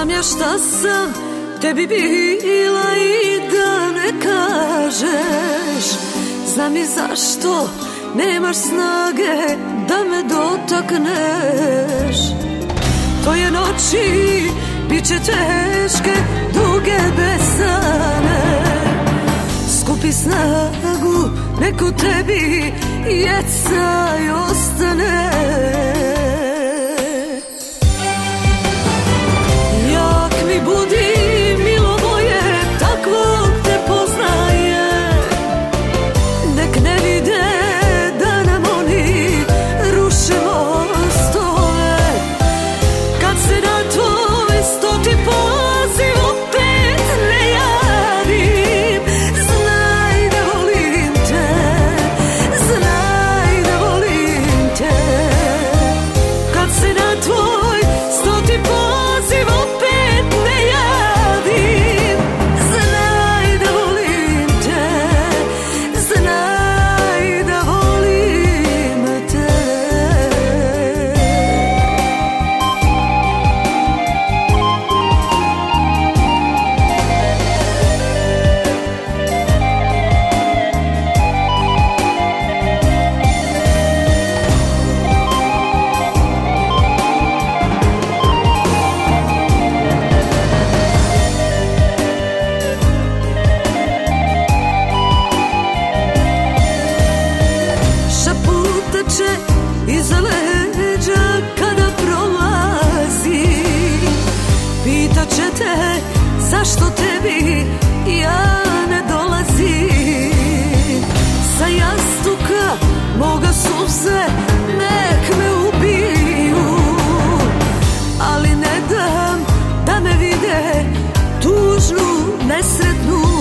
Znam ja šta sam tebi bila i da ne kažeš. Znam i zašto nemaš snage da me dotakneš. Tvoje noći bit će teške, duge, besane. Skupi snagu, neko tebi jecaj ostane. Jak mi budi, milo moje, takvog te poznaje. Nek ne vide da nam oni ruše mostove. Kad se na tvoj 100. poziv opet ne javim, znaj da volim te, znaj da volim te. Kad se na tvoj 100. poziv opet ne javim, znaj da volim te, znaj da volim te. Šaputaće iza leđa kada prolazi. Pitaće te zašto tebi ja ne dolazim. Sa jastuka moga suze nek me ubiju, ali ne dam da me vide tužnu, nesretnu.